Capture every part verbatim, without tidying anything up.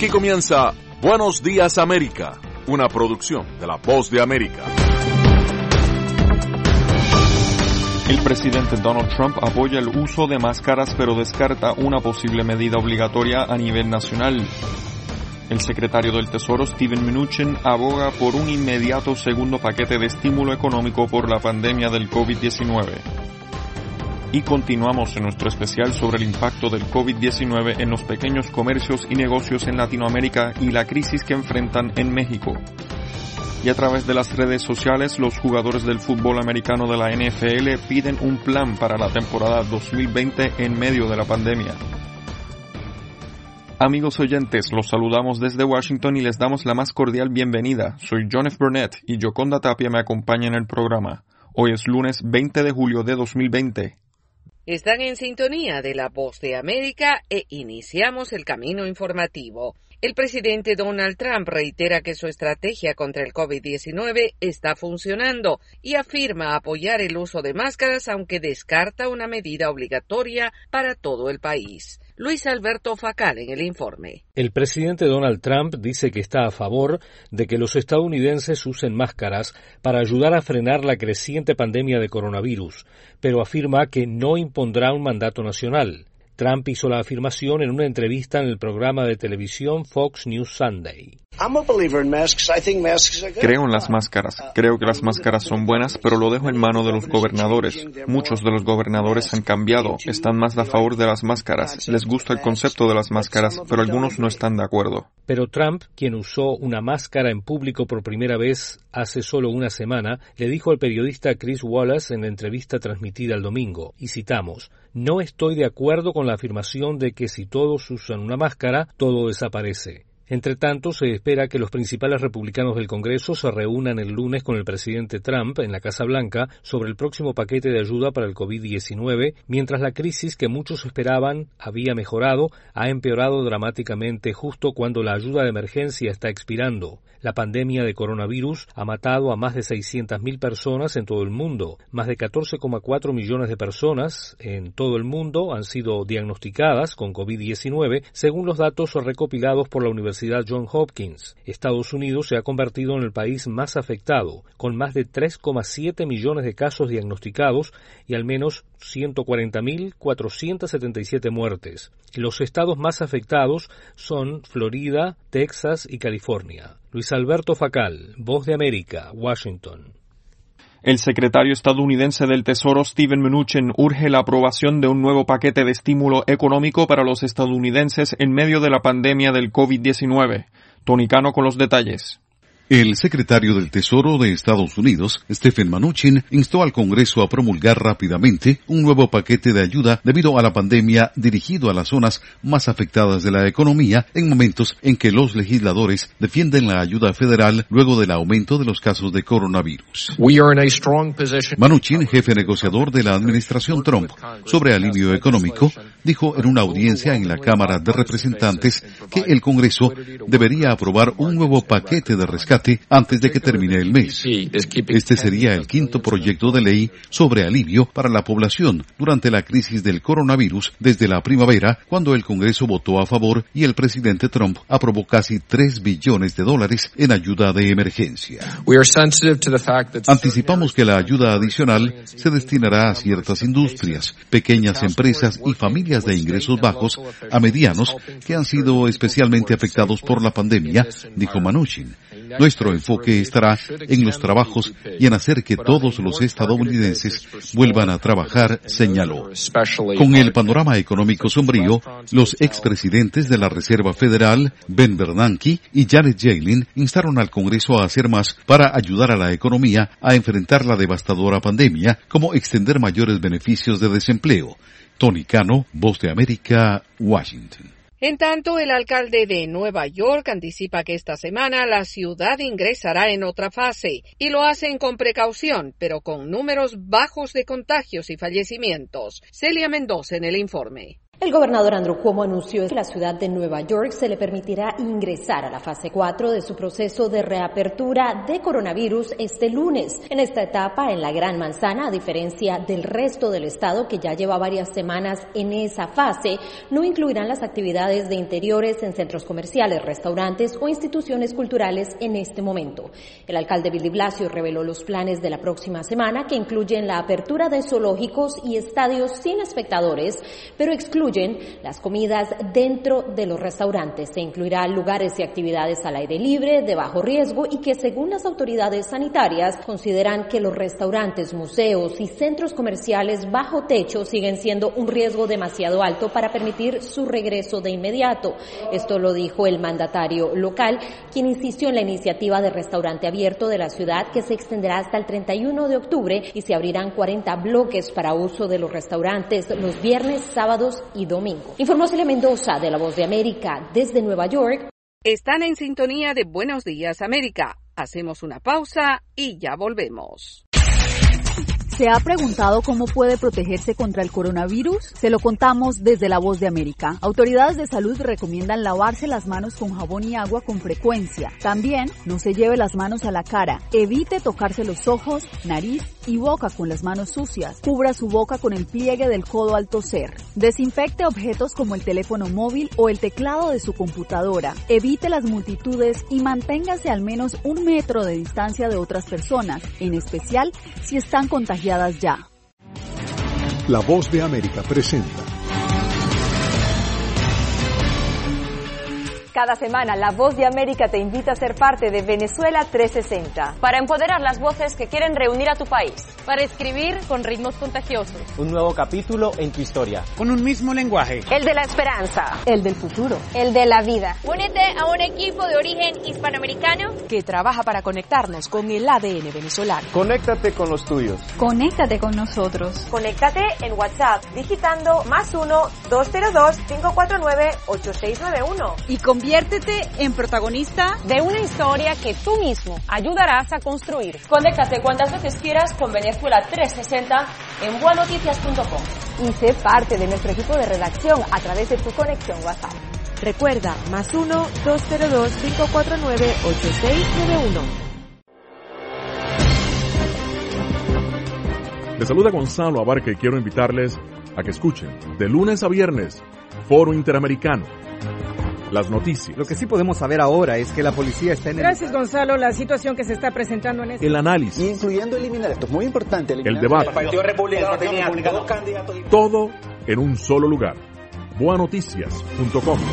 Aquí comienza Buenos Días América, una producción de La Voz de América. El presidente Donald Trump apoya el uso de máscaras pero descarta una posible medida obligatoria a nivel nacional. El secretario del Tesoro, Steven Mnuchin, aboga por un inmediato segundo paquete de estímulo económico por la pandemia del COVID diecinueve. Y continuamos en nuestro especial sobre el impacto del COVID diecinueve en los pequeños comercios y negocios en Latinoamérica y la crisis que enfrentan en México. Y a través de las redes sociales, los jugadores del fútbol americano de la N F L piden un plan para la temporada dos mil veinte en medio de la pandemia. Amigos oyentes, los saludamos desde Washington y les damos la más cordial bienvenida. Soy John F. Burnett y Yoconda Tapia me acompaña en el programa. Hoy es lunes veinte de julio de dos mil veinte. Están en sintonía de La Voz de América e iniciamos el camino informativo. El presidente Donald Trump reitera que su estrategia contra el COVID diecinueve está funcionando y afirma apoyar el uso de máscaras, aunque descarta una medida obligatoria para todo el país. Luis Alberto Facal en el informe. El presidente Donald Trump dice que está a favor de que los estadounidenses usen máscaras para ayudar a frenar la creciente pandemia de coronavirus, pero afirma que no impondrá un mandato nacional. Trump hizo la afirmación en una entrevista en el programa de televisión Fox News Sunday. Creo en las máscaras. Creo que las máscaras son buenas, pero lo dejo en mano de los gobernadores. Muchos de los gobernadores han cambiado, están más a favor de las máscaras. Les gusta el concepto de las máscaras, pero algunos no están de acuerdo. Pero Trump, quien usó una máscara en público por primera vez hace solo una semana, le dijo al periodista Chris Wallace en la entrevista transmitida el domingo, y citamos, «No estoy de acuerdo con la afirmación de que si todos usan una máscara, todo desaparece». Entre tanto, se espera que los principales republicanos del Congreso se reúnan el lunes con el presidente Trump en la Casa Blanca sobre el próximo paquete de ayuda para el COVID diecinueve, mientras la crisis que muchos esperaban había mejorado, ha empeorado dramáticamente justo cuando la ayuda de emergencia está expirando. La pandemia de coronavirus ha matado a más de seiscientas mil personas en todo el mundo. Más de catorce coma cuatro millones de personas en todo el mundo han sido diagnosticadas con COVID diecinueve, según los datos recopilados por la Universidad Johns Hopkins. Estados Unidos se ha convertido en el país más afectado, con más de tres coma siete millones de casos diagnosticados y al menos ciento cuarenta mil cuatrocientas setenta y siete muertes. Los estados más afectados son Florida, Texas y California. Luis Alberto Facal, Voz de América, Washington. El secretario estadounidense del Tesoro, Steven Mnuchin, urge la aprobación de un nuevo paquete de estímulo económico para los estadounidenses en medio de la pandemia del COVID diecinueve. Tony Cano con los detalles. El secretario del Tesoro de Estados Unidos, Stephen Mnuchin, instó al Congreso a promulgar rápidamente un nuevo paquete de ayuda debido a la pandemia dirigido a las zonas más afectadas de la economía en momentos en que los legisladores defienden la ayuda federal luego del aumento de los casos de coronavirus. Mnuchin, jefe negociador de la administración Trump sobre alivio económico, dijo en una audiencia en la Cámara de Representantes que el Congreso debería aprobar un nuevo paquete de rescate antes de que termine el mes. Este sería el quinto proyecto de ley sobre alivio para la población durante la crisis del coronavirus desde la primavera, cuando el Congreso votó a favor y el presidente Trump aprobó casi tres billones de dólares en ayuda de emergencia. Anticipamos que la ayuda adicional se destinará a ciertas industrias, pequeñas empresas y familias de ingresos bajos a medianos que han sido especialmente afectados por la pandemia, dijo Mnuchin. Nuestro enfoque estará en los trabajos y en hacer que todos los estadounidenses vuelvan a trabajar, señaló. Con el panorama económico sombrío, los expresidentes de la Reserva Federal, Ben Bernanke y Janet Yellen, instaron al Congreso a hacer más para ayudar a la economía a enfrentar la devastadora pandemia, como extender mayores beneficios de desempleo. Tony Cano, Voz de América, Washington. En tanto, el alcalde de Nueva York anticipa que esta semana la ciudad ingresará en otra fase y lo hacen con precaución, pero con números bajos de contagios y fallecimientos. Celia Mendoza en el informe. El gobernador Andrew Cuomo anunció que la ciudad de Nueva York se le permitirá ingresar a la fase cuatro de su proceso de reapertura de coronavirus este lunes. En esta etapa, en la Gran Manzana, a diferencia del resto del estado que ya lleva varias semanas en esa fase, no incluirán las actividades de interiores en centros comerciales, restaurantes o instituciones culturales en este momento. El alcalde Bill de Blasio reveló los planes de la próxima semana, que incluyen la apertura de zoológicos y estadios sin espectadores, pero excluyen las comidas dentro de los restaurantes. Se incluirán lugares y actividades al aire libre, de bajo riesgo, y que según las autoridades sanitarias consideran que los restaurantes, museos y centros comerciales bajo techo siguen siendo un riesgo demasiado alto para permitir su regreso de inmediato. Esto lo dijo el mandatario local, quien insistió en la iniciativa de restaurante abierto de la ciudad, que se extenderá hasta el treinta y uno de octubre y se abrirán cuarenta bloques para uso de los restaurantes los viernes, sábados y domingo. Informó Celia Mendoza, de La Voz de América, desde Nueva York. Están en sintonía de Buenos Días América. Hacemos una pausa y ya volvemos. ¿Se ha preguntado cómo puede protegerse contra el coronavirus? Se lo contamos desde La Voz de América. Autoridades de salud recomiendan lavarse las manos con jabón y agua con frecuencia. También no se lleve las manos a la cara. Evite tocarse los ojos, nariz y boca con las manos sucias. Cubra su boca con el pliegue del codo al toser. Desinfecte objetos como el teléfono móvil o el teclado de su computadora. Evite las multitudes y manténgase al menos un metro de distancia de otras personas, en especial si están contagiadas ya. La Voz de América presenta. Cada semana, La Voz de América te invita a ser parte de Venezuela trescientos sesenta. Para empoderar las voces que quieren reunir a tu país. Para escribir con ritmos contagiosos. Un nuevo capítulo en tu historia. Con un mismo lenguaje. El de la esperanza. El del futuro. El de la vida. Únete a un equipo de origen hispanoamericano que trabaja para conectarnos con el A D N venezolano. Conéctate con los tuyos. Conéctate con nosotros. Conéctate en WhatsApp digitando más uno, dos cero dos, cinco cuatro nueve, ocho seis nueve uno. Y conviértete en protagonista de una historia que tú mismo ayudarás a construir. Conéctate cuantas veces quieras con Venezuela trescientos sesenta en buenoticias punto com. Y sé parte de nuestro equipo de redacción a través de tu conexión WhatsApp. Recuerda, más uno, dos cero dos, cinco cuatro nueve, ocho seis nueve uno. Les saluda Gonzalo Abarca y quiero invitarles a que escuchen de lunes a viernes Foro Interamericano. Las noticias. Lo que sí podemos saber ahora es que la policía está en el... Gracias, Gonzalo. La situación que se está presentando en este... El análisis. Incluyendo eliminar, esto es muy importante. El debate. El Partido Republicano tenía dos candidatos. Todo en un solo lugar. buenoticias punto com.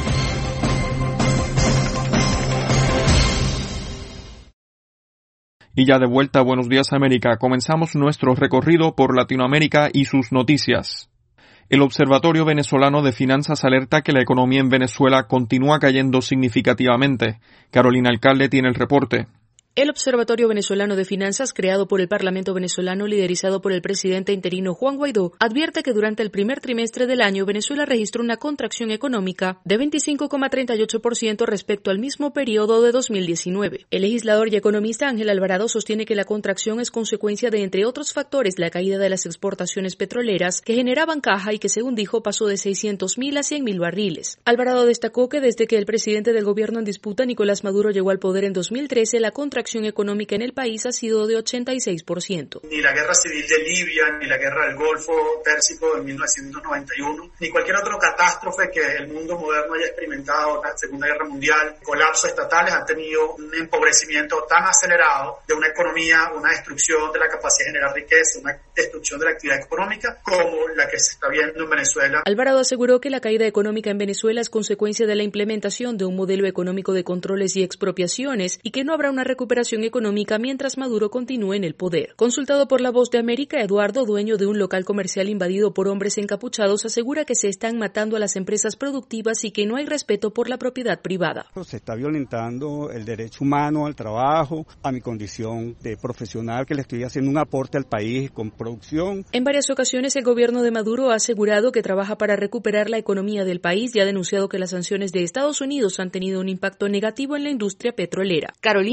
Y ya de vuelta a Buenos Días América, comenzamos nuestro recorrido por Latinoamérica y sus noticias. El Observatorio Venezolano de Finanzas alerta que la economía en Venezuela continúa cayendo significativamente. Carolina Alcalde tiene el reporte. El Observatorio Venezolano de Finanzas, creado por el Parlamento venezolano liderizado por el presidente interino Juan Guaidó, advierte que durante el primer trimestre del año Venezuela registró una contracción económica de veinticinco coma treinta y ocho por ciento respecto al mismo periodo de dos mil diecinueve. El legislador y economista Ángel Alvarado sostiene que la contracción es consecuencia de, entre otros factores, la caída de las exportaciones petroleras que generaban caja y que, según dijo, pasó de seiscientos mil a cien mil barriles. Alvarado destacó que desde que el presidente del gobierno en disputa, Nicolás Maduro, llegó al poder en dos mil trece, la contracción económica en el país ha sido de ochenta y seis por ciento. Ni la guerra civil de Libia, ni la guerra del Golfo Pérsico en mil novecientos noventa y uno, ni cualquier otra catástrofe que el mundo moderno haya experimentado, la Segunda Guerra Mundial, colapsos estatales, han tenido un empobrecimiento tan acelerado de una economía, una destrucción de la capacidad de generar riqueza, una destrucción de la actividad económica, como la que se está viendo en Venezuela. Alvarado aseguró que la caída económica en Venezuela es consecuencia de la implementación de un modelo económico de controles y expropiaciones y que no habrá una recuperación económica mientras Maduro continúe en el poder. Consultado por La Voz de América, Eduardo, dueño de un local comercial invadido por hombres encapuchados, asegura que se están matando a las empresas productivas y que no hay respeto por la propiedad privada. Se está violentando el derecho humano al trabajo, a mi condición de profesional, que le estoy haciendo un aporte al país con producción. En varias ocasiones el gobierno de Maduro ha asegurado que trabaja para recuperar la economía del país y ha denunciado que las sanciones de Estados Unidos han tenido un impacto negativo en la industria petrolera. Carolina Alcalde,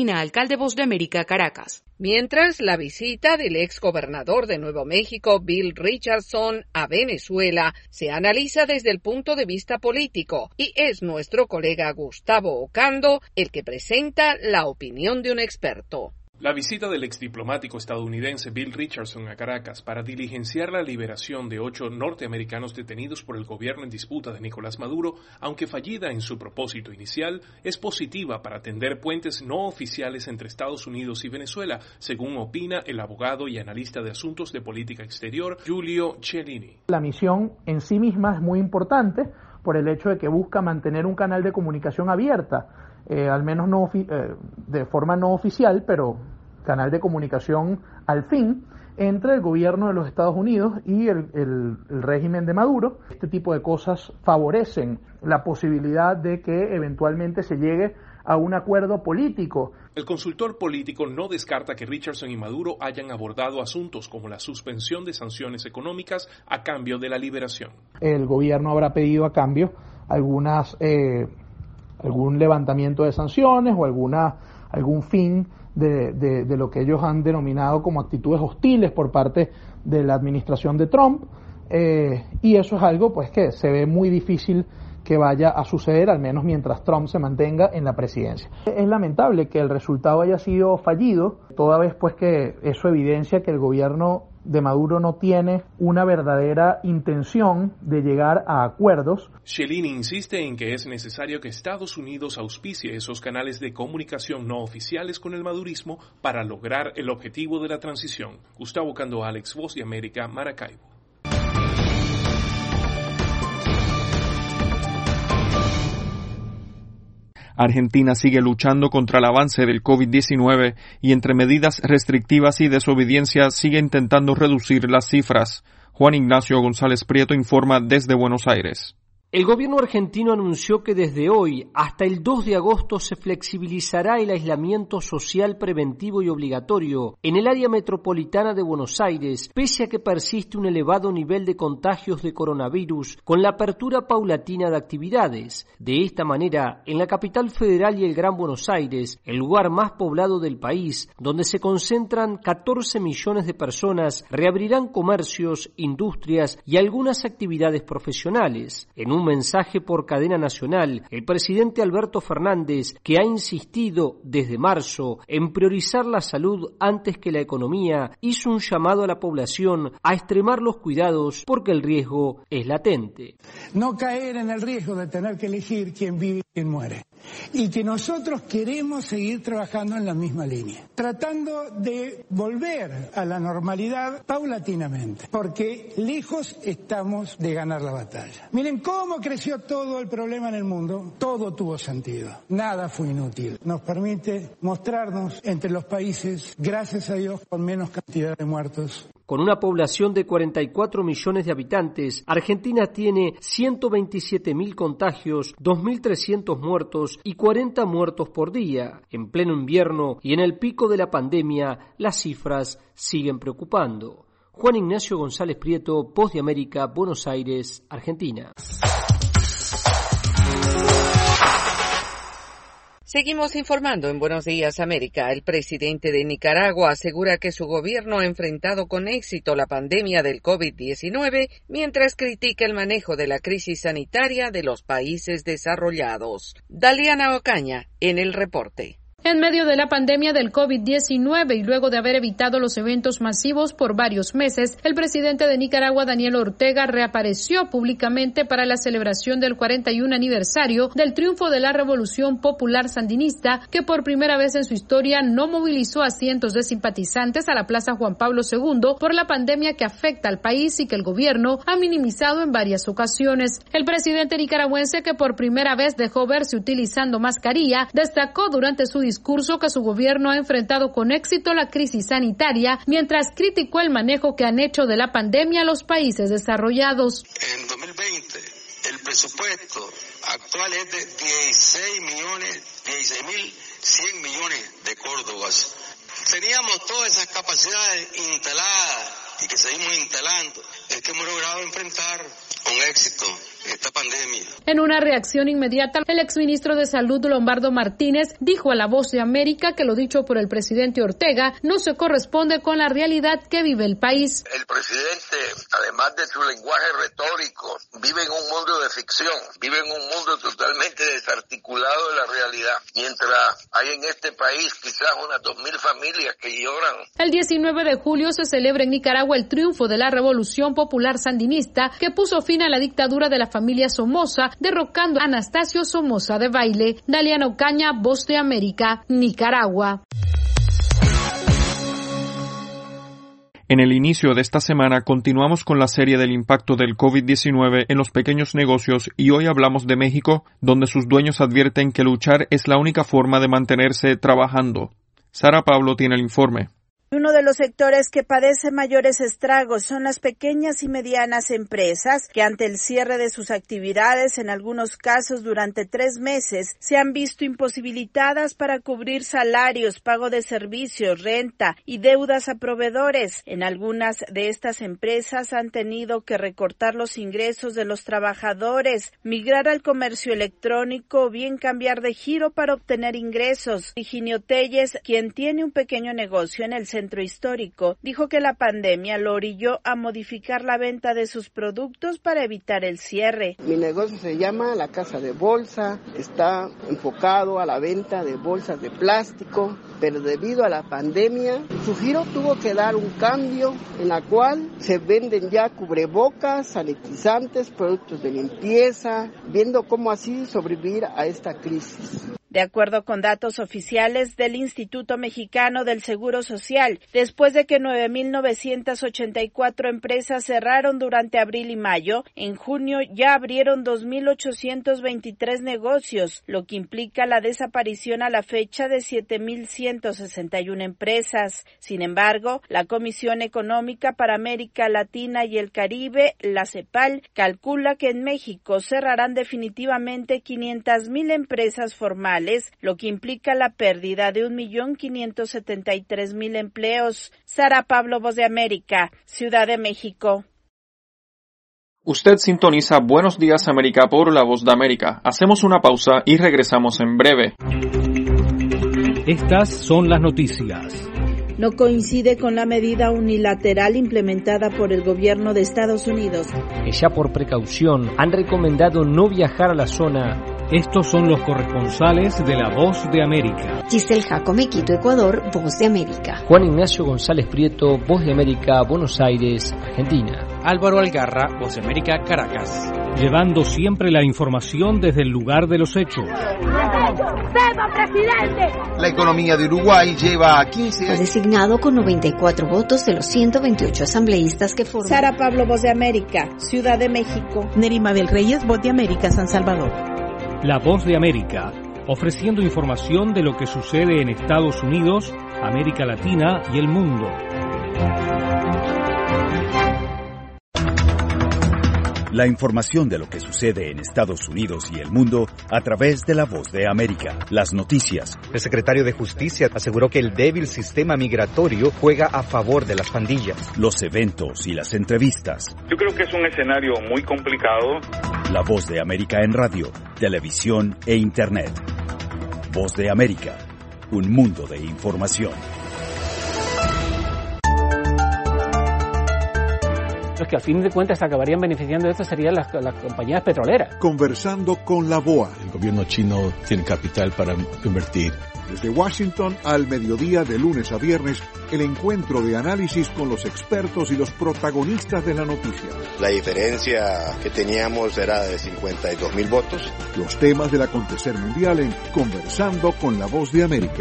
Internacional de Voz de América, Caracas. Mientras, la visita del ex gobernador de Nuevo México, Bill Richardson, a Venezuela se analiza desde el punto de vista político y es nuestro colega Gustavo Ocando el que presenta la opinión de un experto. La visita del exdiplomático estadounidense Bill Richardson a Caracas para diligenciar la liberación de ocho norteamericanos detenidos por el gobierno en disputa de Nicolás Maduro, aunque fallida en su propósito inicial, es positiva para tender puentes no oficiales entre Estados Unidos y Venezuela, según opina el abogado y analista de asuntos de política exterior Giulio Cellini. La misión en sí misma es muy importante por el hecho de que busca mantener un canal de comunicación abierta. Eh, al menos no eh, de forma no oficial, pero canal de comunicación al fin, entre el gobierno de los Estados Unidos y el, el, el régimen de Maduro. Este tipo de cosas favorecen la posibilidad de que eventualmente se llegue a un acuerdo político. El consultor político no descarta que Richardson y Maduro hayan abordado asuntos como la suspensión de sanciones económicas a cambio de la liberación. El gobierno habrá pedido a cambio algunas... Eh, algún levantamiento de sanciones o alguna algún fin de, de, de lo que ellos han denominado como actitudes hostiles por parte de la administración de Trump, eh, y eso es algo pues que se ve muy difícil que vaya a suceder, al menos mientras Trump se mantenga en la presidencia. Es lamentable que el resultado haya sido fallido, toda vez pues que eso evidencia que el gobierno de Maduro no tiene una verdadera intención de llegar a acuerdos. Cellini insiste en que es necesario que Estados Unidos auspicie esos canales de comunicación no oficiales con el madurismo para lograr el objetivo de la transición. Gustavo Ocando, Alex, Voz de América, Maracaibo. Argentina sigue luchando contra el avance del COVID diecinueve y entre medidas restrictivas y desobediencia sigue intentando reducir las cifras. Juan Ignacio González Prieto informa desde Buenos Aires. El gobierno argentino anunció que desde hoy hasta el dos de agosto se flexibilizará el aislamiento social preventivo y obligatorio en el área metropolitana de Buenos Aires, pese a que persiste un elevado nivel de contagios de coronavirus con la apertura paulatina de actividades. De esta manera, en la capital federal y el Gran Buenos Aires, el lugar más poblado del país, donde se concentran catorce millones de personas, reabrirán comercios, industrias y algunas actividades profesionales. En un mensaje por cadena nacional, el presidente Alberto Fernández, que ha insistido desde marzo en priorizar la salud antes que la economía, hizo un llamado a la población a extremar los cuidados porque el riesgo es latente. No caer en el riesgo de tener que elegir quién vive y quién muere. Y que nosotros queremos seguir trabajando en la misma línea, tratando de volver a la normalidad paulatinamente, porque lejos estamos de ganar la batalla. Miren cómo creció todo el problema en el mundo, todo tuvo sentido, nada fue inútil. Nos permite mostrarnos entre los países, gracias a Dios, con menos cantidad de muertos. Con una población de cuarenta y cuatro millones de habitantes, Argentina tiene ciento veintisiete mil contagios, dos mil trescientos muertos y cuarenta muertos por día. En pleno invierno y en el pico de la pandemia, las cifras siguen preocupando. Juan Ignacio González Prieto, Voz de América, Buenos Aires, Argentina. Seguimos informando en Buenos Días América. El presidente de Nicaragua asegura que su gobierno ha enfrentado con éxito la pandemia del COVID diecinueve, mientras critica el manejo de la crisis sanitaria de los países desarrollados. Daliana Ocaña, en el reporte. En medio de la pandemia del COVID diecinueve y luego de haber evitado los eventos masivos por varios meses, el presidente de Nicaragua, Daniel Ortega, reapareció públicamente para la celebración del cuarenta y un aniversario del triunfo de la Revolución Popular Sandinista, que por primera vez en su historia no movilizó a cientos de simpatizantes a la Plaza Juan Pablo segundo por la pandemia que afecta al país y que el gobierno ha minimizado en varias ocasiones. El presidente nicaragüense, que por primera vez dejó verse utilizando mascarilla, destacó durante su discurso discurso que su gobierno ha enfrentado con éxito la crisis sanitaria, mientras criticó el manejo que han hecho de la pandemia los países desarrollados. En dos mil veinte, el presupuesto actual es de dieciséis millones, dieciséis mil cien millones de córdobas. Teníamos todas esas capacidades instaladas y que seguimos instalando es que hemos logrado enfrentar con éxito esta pandemia. En una reacción inmediata, el exministro de Salud Lombardo Martínez dijo a La Voz de América que lo dicho por el presidente Ortega no se corresponde con la realidad que vive el país. El presidente, además de su lenguaje retórico, vive en un mundo de ficción, vive en un mundo totalmente desarticulado de la realidad, mientras hay en este país quizás unas dos mil familias que lloran. El diecinueve de julio se celebra en Nicaragua el triunfo de la Revolución Popular Sandinista que puso fin a la dictadura de la familia Somoza, derrocando a Anastasio Somoza de Baile. Daliana Ocaña, Voz de América, Nicaragua. En el inicio de esta semana continuamos con la serie del impacto del COVID diecinueve en los pequeños negocios y hoy hablamos de México, donde sus dueños advierten que luchar es la única forma de mantenerse trabajando. Sara Pablo tiene el informe. Uno de los sectores que padece mayores estragos son las pequeñas y medianas empresas que ante el cierre de sus actividades, en algunos casos durante tres meses, se han visto imposibilitadas para cubrir salarios, pago de servicios, renta y deudas a proveedores. En algunas de estas empresas han tenido que recortar los ingresos de los trabajadores, migrar al comercio electrónico o bien cambiar de giro para obtener ingresos. Higinio Telles, quien tiene un pequeño negocio en el centro histórico, dijo que la pandemia lo orilló a modificar la venta de sus productos para evitar el cierre. Mi negocio se llama La Casa de Bolsa, está enfocado a la venta de bolsas de plástico, pero debido a la pandemia, su giro tuvo que dar un cambio en la cual se venden ya cubrebocas, sanitizantes, productos de limpieza, viendo cómo así sobrevivir a esta crisis. De acuerdo con datos oficiales del Instituto Mexicano del Seguro Social, después de que nueve mil novecientas ochenta y cuatro empresas cerraron durante abril y mayo, en junio ya abrieron dos mil ochocientos veintitrés negocios, lo que implica la desaparición a la fecha de siete mil ciento sesenta y una empresas. Sin embargo, la Comisión Económica para América Latina y el Caribe, la CEPAL, calcula que en México cerrarán definitivamente quinientas mil empresas formales, lo que implica la pérdida de un millón quinientos setenta y tres mil empleos. Sara Pablo, Voz de América, Ciudad de México. Usted sintoniza Buenos Días América por La Voz de América. Hacemos una pausa y regresamos en breve. Estas son las noticias. No coincide con la medida unilateral implementada por el gobierno de Estados Unidos. Que ya por precaución han recomendado no viajar a la zona. Estos son los corresponsales de La Voz de América. Giselle Jacome, Quito, Ecuador, Voz de América. Juan Ignacio González Prieto, Voz de América, Buenos Aires, Argentina. Álvaro Algarra, Voz de América, Caracas. Llevando siempre la información desde el lugar de los hechos. ¡Seba, presidente! La economía de Uruguay lleva a quince años. Fue designado con noventa y cuatro votos de los ciento veintiocho asambleístas que forman. Sara Pablo, Voz de América, Ciudad de México. Nerima del Reyes, Voz de América, San Salvador. La Voz de América, ofreciendo información de lo que sucede en Estados Unidos, América Latina y el mundo. La información de lo que sucede en Estados Unidos y el mundo a través de La Voz de América. Las noticias. El secretario de Justicia aseguró que el débil sistema migratorio juega a favor de las pandillas. Los eventos y las entrevistas. Yo creo que es un escenario muy complicado. La Voz de América en radio, televisión e internet. Voz de América, un mundo de información. Los que al fin de cuentas acabarían beneficiando de esto serían las, las compañías petroleras. Conversando con la B O A. El gobierno chino tiene capital para invertir. Desde Washington al mediodía de lunes a viernes, el encuentro de análisis con los expertos y los protagonistas de la noticia. La diferencia que teníamos era de cincuenta y dos mil votos. Los temas del acontecer mundial en Conversando con la Voz de América.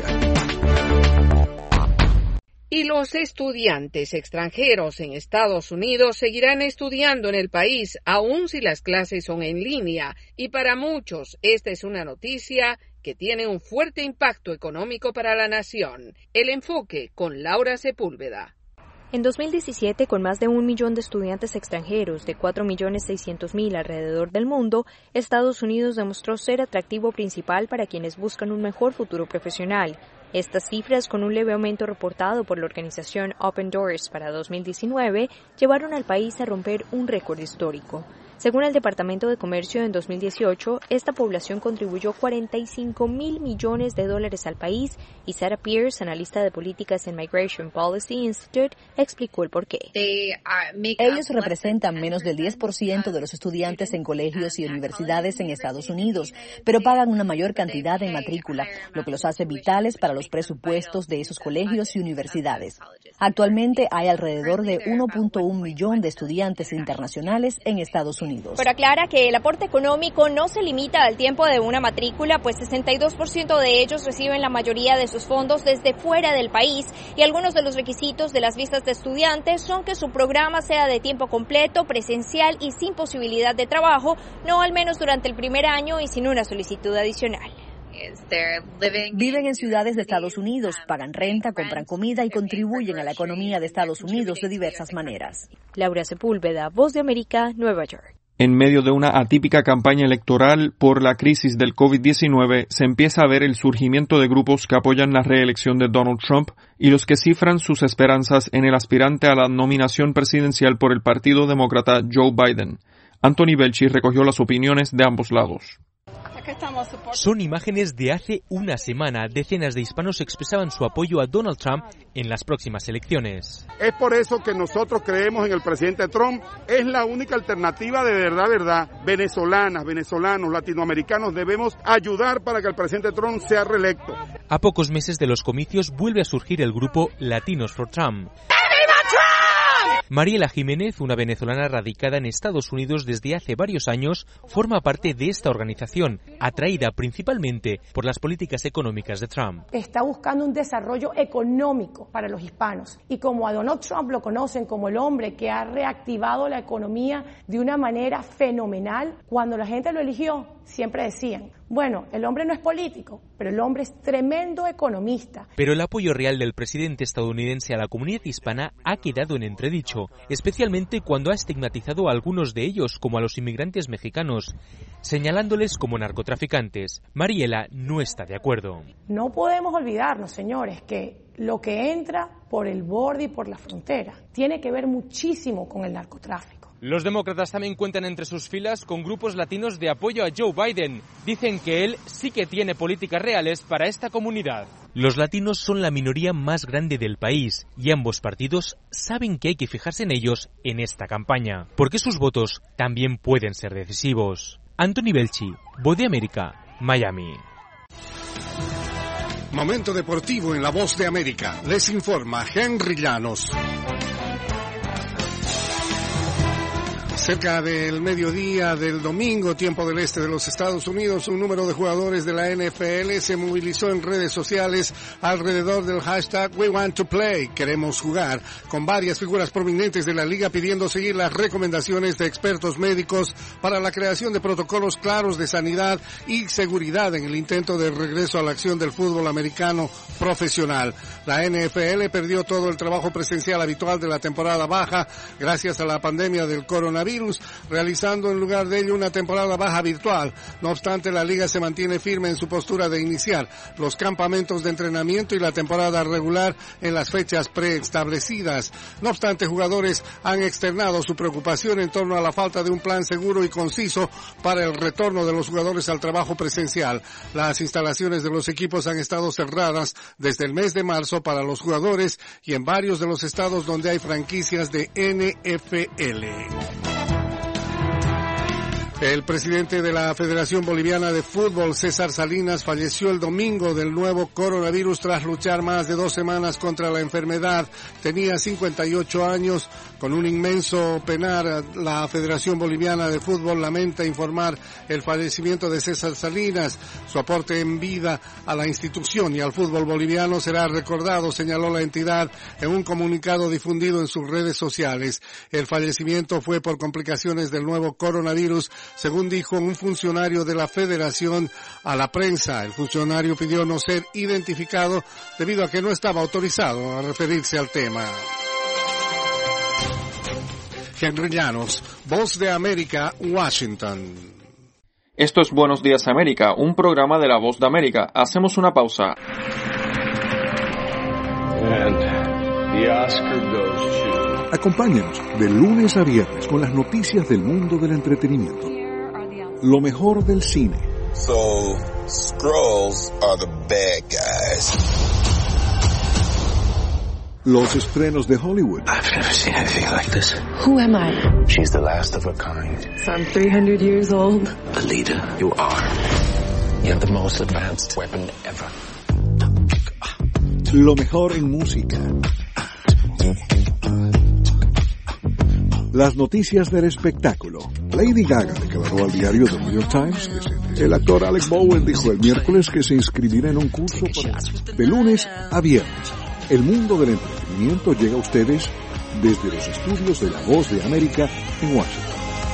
Y los estudiantes extranjeros en Estados Unidos seguirán estudiando en el país, aun si las clases son en línea. Y para muchos, esta es una noticia que tiene un fuerte impacto económico para la nación. El enfoque con Laura Sepúlveda. En dos mil diecisiete, con más de un millón de estudiantes extranjeros, de cuatro millones seiscientos mil alrededor del mundo, Estados Unidos demostró ser atractivo principal para quienes buscan un mejor futuro profesional. Estas cifras, con un leve aumento reportado por la organización Open Doors para dos mil diecinueve, llevaron al país a romper un récord histórico. Según el Departamento de Comercio, en dos mil dieciocho, esta población contribuyó cuarenta y cinco mil millones de dólares al país y Sarah Pierce, analista de políticas en Migration Policy Institute, explicó el porqué. Ellos representan menos del diez por ciento de los estudiantes en colegios y universidades en Estados Unidos, pero pagan una mayor cantidad en matrícula, lo que los hace vitales para los presupuestos de esos colegios y universidades. Actualmente hay alrededor de uno punto uno millón de estudiantes internacionales en Estados Unidos. Pero aclara que el aporte económico no se limita al tiempo de una matrícula, pues sesenta y dos por ciento de ellos reciben la mayoría de sus fondos desde fuera del país y algunos de los requisitos de las visas de estudiantes son que su programa sea de tiempo completo, presencial y sin posibilidad de trabajo, no al menos durante el primer año y sin una solicitud adicional. Viven en ciudades de Estados Unidos, pagan renta, compran comida y contribuyen a la economía de Estados Unidos de diversas maneras. Laura Sepúlveda, Voz de América, Nueva York. En medio de una atípica campaña electoral por la crisis del COVID diecinueve, se empieza a ver el surgimiento de grupos que apoyan la reelección de Donald Trump y los que cifran sus esperanzas en el aspirante a la nominación presidencial por el Partido Demócrata Joe Biden. Anthony Belchi recogió las opiniones de ambos lados. Son imágenes de hace una semana. Decenas de hispanos expresaban su apoyo a Donald Trump en las próximas elecciones. Es por eso que nosotros creemos en el presidente Trump. Es la única alternativa de verdad, verdad. Venezolanas, venezolanos, latinoamericanos debemos ayudar para que el presidente Trump sea reelecto. A pocos meses de los comicios vuelve a surgir el grupo Latinos for Trump. Mariela Jiménez, una venezolana radicada en Estados Unidos desde hace varios años, forma parte de esta organización, atraída principalmente por las políticas económicas de Trump. Está buscando un desarrollo económico para los hispanos y como a Donald Trump lo conocen como el hombre que ha reactivado la economía de una manera fenomenal, cuando la gente lo eligió siempre decían, bueno, el hombre no es político, pero el hombre es tremendo economista. Pero el apoyo real del presidente estadounidense a la comunidad hispana ha quedado en entredicho, especialmente cuando ha estigmatizado a algunos de ellos como a los inmigrantes mexicanos, señalándoles como narcotraficantes. Mariela no está de acuerdo. No podemos olvidarnos, señores, que lo que entra por el borde y por la frontera tiene que ver muchísimo con el narcotráfico. Los demócratas también cuentan entre sus filas con grupos latinos de apoyo a Joe Biden. Dicen que él sí que tiene políticas reales para esta comunidad. Los latinos son la minoría más grande del país y ambos partidos saben que hay que fijarse en ellos en esta campaña, porque sus votos también pueden ser decisivos. Anthony Belchi, Voz de América, Miami. Momento deportivo en La Voz de América. Les informa Henry Llanos. Cerca del mediodía del domingo, tiempo del este de los Estados Unidos, un número de jugadores de la N F L se movilizó en redes sociales alrededor del hashtag We Want to Play, queremos jugar, con varias figuras prominentes de la liga pidiendo seguir las recomendaciones de expertos médicos para la creación de protocolos claros de sanidad y seguridad en el intento de regreso a la acción del fútbol americano profesional. La N F L perdió todo el trabajo presencial habitual de la temporada baja gracias a la pandemia del coronavirus, realizando en lugar de ello una temporada baja virtual. No obstante, la liga se mantiene firme en su postura de iniciar los campamentos de entrenamiento y la temporada regular en las fechas preestablecidas. No obstante, jugadores han externado su preocupación en torno a la falta de un plan seguro y conciso para el retorno de los jugadores al trabajo presencial. Las instalaciones de los equipos han estado cerradas desde el mes de marzo para los jugadores y en varios de los estados donde hay franquicias de N F L. El presidente de la Federación Boliviana de Fútbol, César Salinas, falleció el domingo del nuevo coronavirus tras luchar más de dos semanas contra la enfermedad. Tenía cincuenta y ocho años. Con un inmenso penar, la Federación Boliviana de Fútbol lamenta informar el fallecimiento de César Salinas. Su aporte en vida a la institución y al fútbol boliviano será recordado, señaló la entidad en un comunicado difundido en sus redes sociales. El fallecimiento fue por complicaciones del nuevo coronavirus, según dijo un funcionario de la federación a la prensa. El funcionario pidió no ser identificado debido a que no estaba autorizado a referirse al tema. Henry Llanos, Voz de América, Washington. Esto es Buenos Días América, un programa de la Voz de América. Hacemos una pausa. And the Oscar goes to... Acompáñanos de lunes a viernes con las noticias del mundo del entretenimiento. Lo mejor del cine. So, Skrulls are the bad guys. Los estrenos de Hollywood. I've never seen anything like this. Who am I? She's the last of her kind. So I'm three hundred years old. The leader you are. You have the most advanced weapon ever. Lo mejor en música. Las noticias del espectáculo. Lady Gaga declaró al diario The New York Times que el actor Alec Baldwin dijo el miércoles que se inscribirá en un curso para... de lunes a viernes. El mundo del entretenimiento llega a ustedes desde los estudios de La Voz de América en Washington.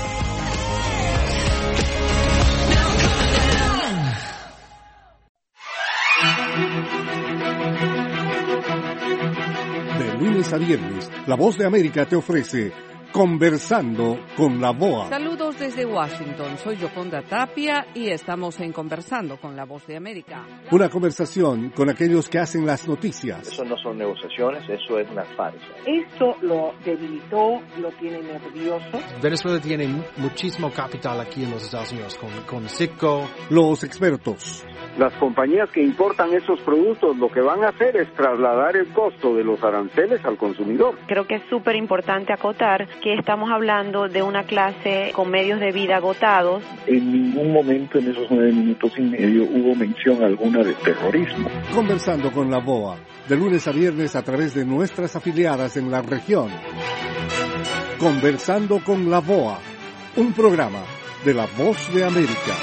De lunes a viernes, La Voz de América te ofrece Conversando con la B O A. Saludos desde Washington, soy Yoconda Tapia y estamos en Conversando con la Voz de América. Una conversación con aquellos que hacen las noticias. Eso no son negociaciones, eso es una farsa. Esto lo debilitó, lo tiene nervioso. Venezuela tiene muchísimo capital aquí en los Estados Unidos, con, con Citgo. Los expertos. Las compañías que importan esos productos lo que van a hacer es trasladar el costo de los aranceles al consumidor. Creo que es súper importante acotar que estamos hablando de una clase con medios de vida agotados. En ningún momento en esos nueve minutos y medio hubo mención alguna de terrorismo. Conversando con la B O A, de lunes a viernes a través de nuestras afiliadas en la región. Conversando con la B O A, un programa de La Voz de América.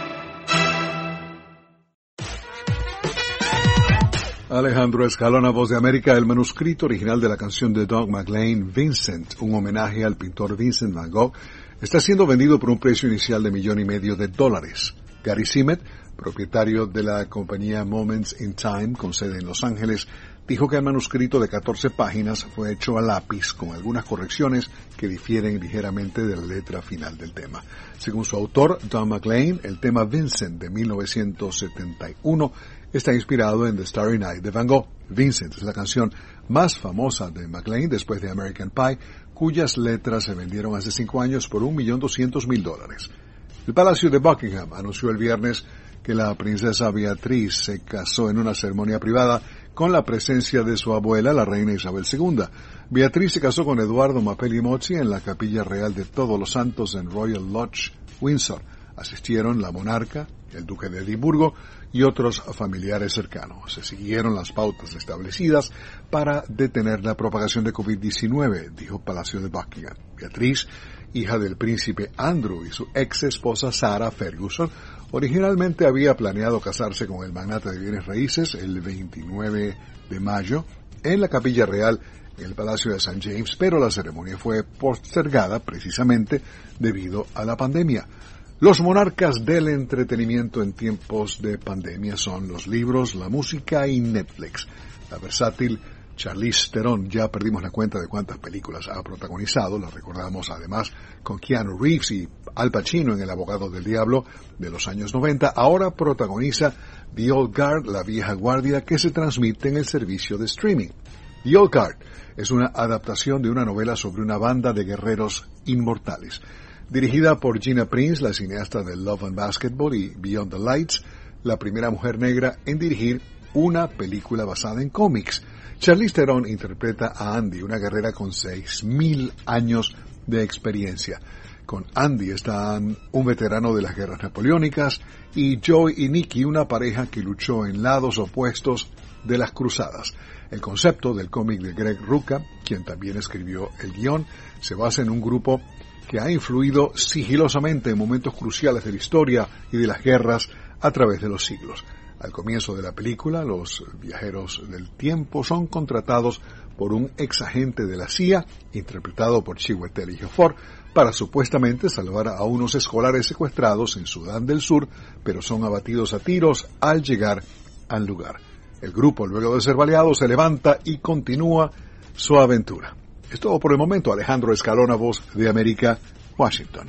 Alejandro Escalona, Voz de América. El manuscrito original de la canción de Doug McLean, Vincent, un homenaje al pintor Vincent Van Gogh, está siendo vendido por un precio inicial de millón y medio de dólares. Gary Simmet, propietario de la compañía Moments in Time, con sede en Los Ángeles, dijo que el manuscrito de catorce páginas fue hecho a lápiz con algunas correcciones que difieren ligeramente de la letra final del tema. Según su autor, Doug McLean, el tema Vincent de mil novecientos setenta y uno está inspirado en The Starry Night de Van Gogh. Vincent es la canción más famosa de McLean después de American Pie, cuyas letras se vendieron hace cinco años por un millón doscientos mil dólares. El Palacio de Buckingham anunció el viernes que la princesa Beatriz se casó en una ceremonia privada con la presencia de su abuela, la reina Isabel segunda. Beatriz se casó con Eduardo Mapelli Mozzi en la Capilla Real de Todos los Santos en Royal Lodge, Windsor. Asistieron la monarca, el duque de Edimburgo y otros familiares cercanos. Se siguieron las pautas establecidas para detener la propagación de COVID diecinueve, dijo Palacio de Buckingham. Beatriz, hija del príncipe Andrew y su ex esposa Sarah Ferguson, originalmente había planeado casarse con el magnate de bienes raíces el veintinueve de mayo en la Capilla Real en el Palacio de Saint James, pero la ceremonia fue postergada precisamente debido a la pandemia. Los monarcas del entretenimiento en tiempos de pandemia son los libros, la música y Netflix. La versátil Charlize Theron, ya perdimos la cuenta de cuántas películas ha protagonizado, la recordamos además con Keanu Reeves y Al Pacino en El abogado del diablo de los años noventa, ahora protagoniza The Old Guard, la vieja guardia, que se transmite en el servicio de streaming. The Old Guard es una adaptación de una novela sobre una banda de guerreros inmortales. Dirigida por Gina Prince, la cineasta de Love and Basketball y Beyond the Lights, la primera mujer negra en dirigir una película basada en cómics. Charlize Theron interpreta a Andy, una guerrera con seis mil años de experiencia. Con Andy están un veterano de las guerras napoleónicas y Joy y Nikki, una pareja que luchó en lados opuestos de las cruzadas. El concepto del cómic de Greg Rucka, quien también escribió el guión, se basa en un grupo que ha influido sigilosamente en momentos cruciales de la historia y de las guerras a través de los siglos. Al comienzo de la película, los viajeros del tiempo son contratados por un exagente de la C I A, interpretado por Chiwetel Ejiofor, para supuestamente salvar a unos escolares secuestrados en Sudán del Sur, pero son abatidos a tiros al llegar al lugar. El grupo, luego de ser baleado, se levanta y continúa su aventura. Es todo por el momento. Alejandro Escalona, Voz de América, Washington.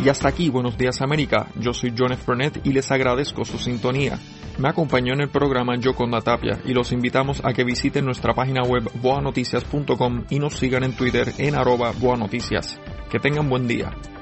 Y hasta aquí, Buenos Días América. Yo soy John F. Burnett y les agradezco su sintonía. Me acompañó en el programa Yoconda Tapia y los invitamos a que visiten nuestra página web boa noticias punto com y nos sigan en Twitter en arroba boanoticias. Que tengan buen día.